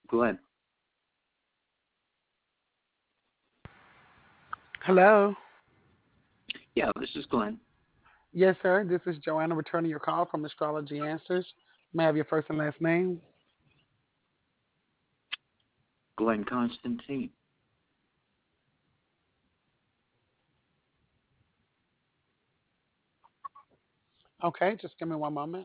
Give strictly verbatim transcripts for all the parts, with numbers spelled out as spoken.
Glenn. Hello. Yeah, this is Glenn. Yes, sir. This is Joanna returning your call from Astrology Answers. May I have your first and last name? Glenn Constantine. Okay, just give me one moment.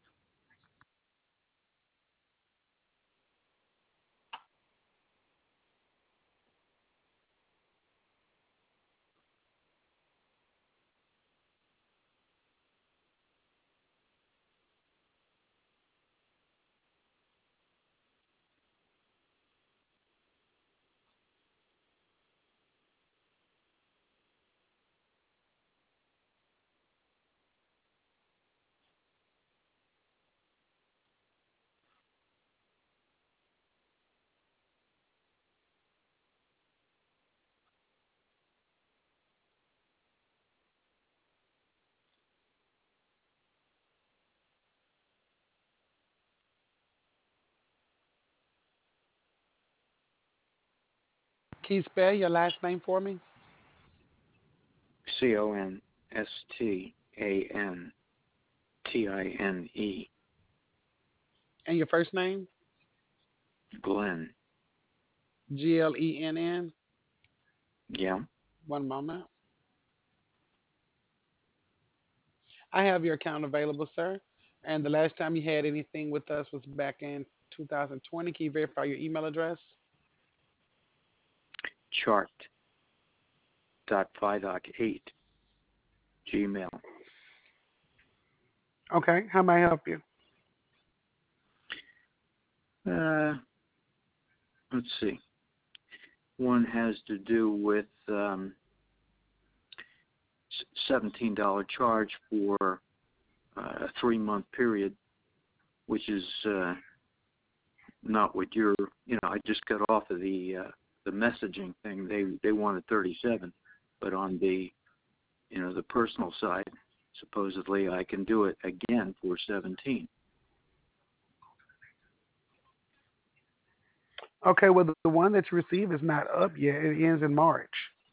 Can you spell your last name for me? C O N S T A N T I N E. And your first name? Glenn. G L E N N. Yeah. One moment. I have your account available, sir. And the last time you had anything with us was back in two thousand twenty. Can you verify your email address? Chart dot five eight Gmail. Okay, how may I help you? Uh, let's see. One has to do with um, seventeen dollars charge for uh, a three month period, which is uh, not what you're. You know, I just got off of the uh, the messaging thing. They they wanted thirty-seven, but on the you know the personal side, supposedly I can do it again for seventeen. Okay, well, the one that you received is not up yet. It ends in March.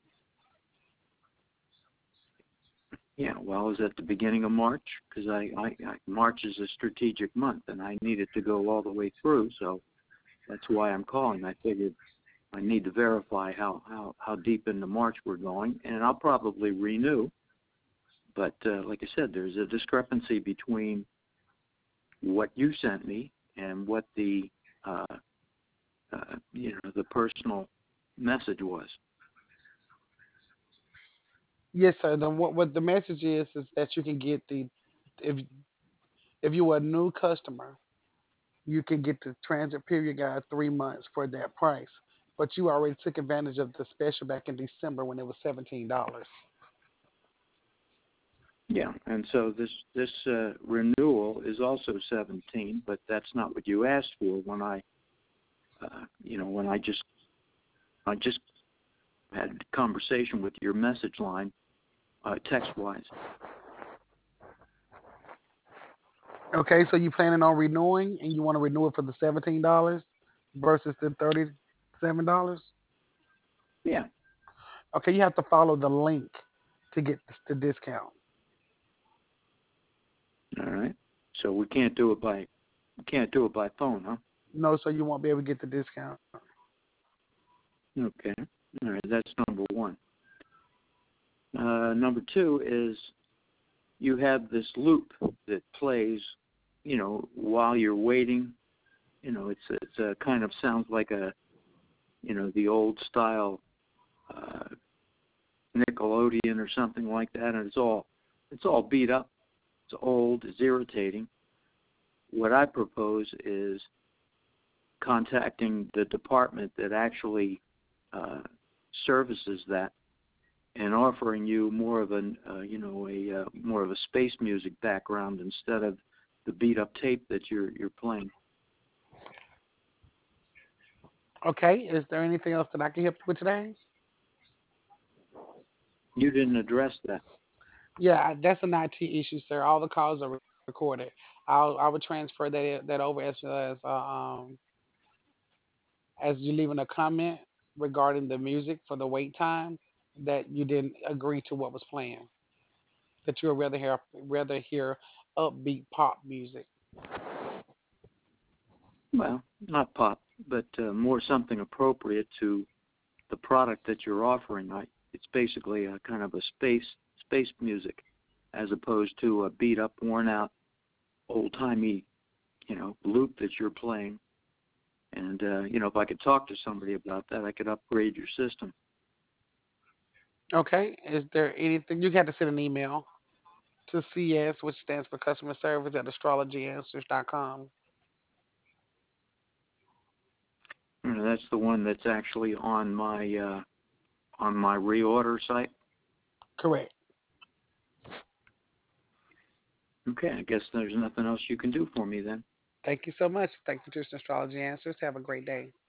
Yeah, well, is that the beginning of March? Because I, I, I March is a strategic month, and I need it to go all the way through. So that's why I'm calling. I figured I need to verify how how how deep into March we're going, and I'll probably renew. But uh, like I said, there's a discrepancy between what you sent me and what the uh, uh, you know the personal message was. Yes, sir. The, what, what the message is is that you can get the if if you are a new customer, you can get the transit period guide three months for that price. But you already took advantage of the special back in December when it was seventeen dollars. Yeah, and so this this uh, renewal is also seventeen, but that's not what you asked for when I, uh, you know, when I just I just had a conversation with your message line, uh, text wise. Okay, so you planning on renewing and you want to renew it for the seventeen dollars versus the thirty seven dollars? Yeah, Okay, you have to follow the link to get the discount. all right. So we can't do it by we can't do it by phone, huh? No, so you won't be able to get the discount. Okay, all right. That's number one. Uh, number two is you have this loop that plays, you know, while you're waiting. You know, it's it's a kind of sounds like a you know the old style uh, Nickelodeon or something like that, and it's all it's all beat up. It's old. It's irritating. What I propose is contacting the department that actually uh, services that and offering you more of an uh, you know a uh, more of a space music background instead of the beat up tape that you're you're playing. Okay, is there anything else that I can help you with today? You didn't address that. Yeah, that's an I T issue, sir. All the calls are recorded. I'll I will transfer that that over as well as uh, um as you leaving a comment regarding the music for the wait time that you didn't agree to what was playing. That you would rather hear rather hear upbeat pop music. Well, not pop, but uh, more something appropriate to the product that you're offering. I, it's basically a kind of a space space music, as opposed to a beat up, worn out, old timey, you know, loop that you're playing. And uh, you know, if I could talk to somebody about that, I could upgrade your system. Okay. Is there anything you had to send an email to C S, which stands for customer service at astrology answers dot com? You know, that's the one that's actually on my uh, on my reorder site. Correct. Okay, I guess there's nothing else you can do for me then. Thank you so much. Thank you for choosing Astrology Answers. Have a great day.